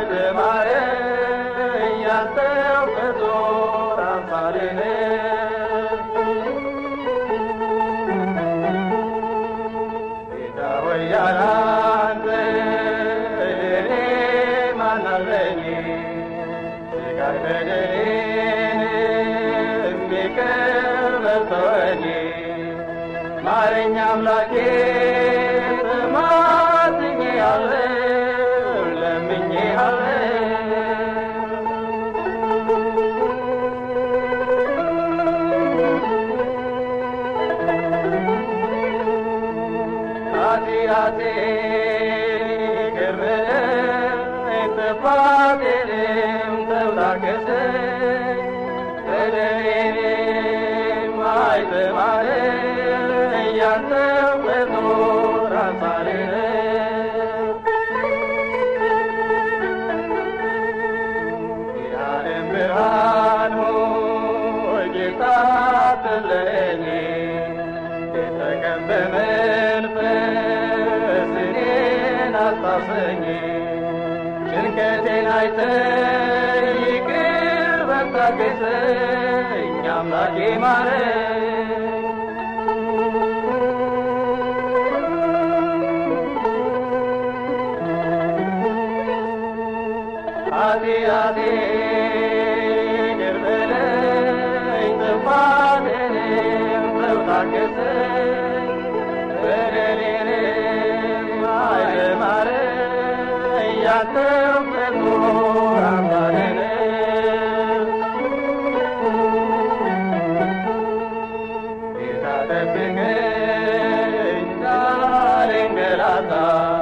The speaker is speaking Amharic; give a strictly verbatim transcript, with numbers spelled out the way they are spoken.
ማይተማረ ያንተው ፍጡር አምሳሌነ ጌታ ሆይ ያላንተ ለኔ ማን አለኝ ስጋይ በደሌን የሚቀር በልተወኝ ማረኝ አምላኬ ተማጽኜአለሁ ለምኜአለሁ ኃጢአቴን ይቅር በለኝ ጥፋቴንም ተውላገሰኝ በደሌንም አይተማረኝ ያንተው ፍጡር አምሳሌነ የዓለም ብርሃን ሆይ ጌታ አትለየኝ የተቀበ መንፈስ እኔን አስታውሰኝ ጭንቀቴን አይተህ ይቅር በል ታገሰኝ አምላኬ ማረኝ ኃጢአቴን ይቅር በለኝ ጥፋቴንም ተው ታገሰኝ በደሌንም አይተማረኝ ያንተው ፍጡር አምሳሌነ ጌታ ጠብቀኝ እንዳልንገላታ